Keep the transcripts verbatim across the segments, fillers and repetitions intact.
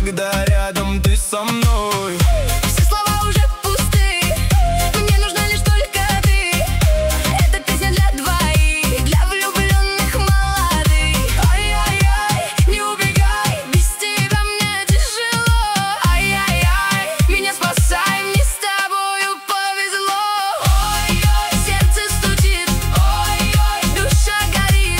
когда рядом ты со мной. Все слова уже пусты, мне нужна лишь только ты. Эта песня для двоих, для влюбленных молодых. Ай-яй-яй, не убегай, без тебя мне тяжело. Ай-яй-яй, меня спасай, мне с тобою повезло. Ой-ой, сердце стучит, ой-ой, душа горит.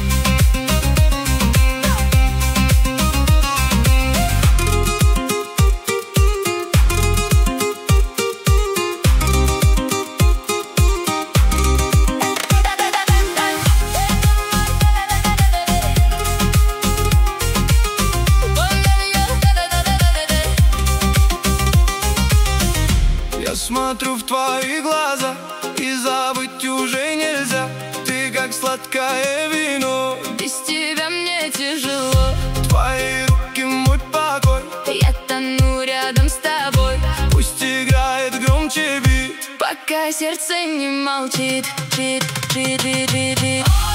Я смотрю в твои глаза, и забыть уже нельзя. Ты как сладкое вино, Без тебя мне тяжело, твои руки мой покой. я тону рядом с тобой. Пусть играет громче бит, Пока сердце не молчит, чит, чит, чит, чит, чит.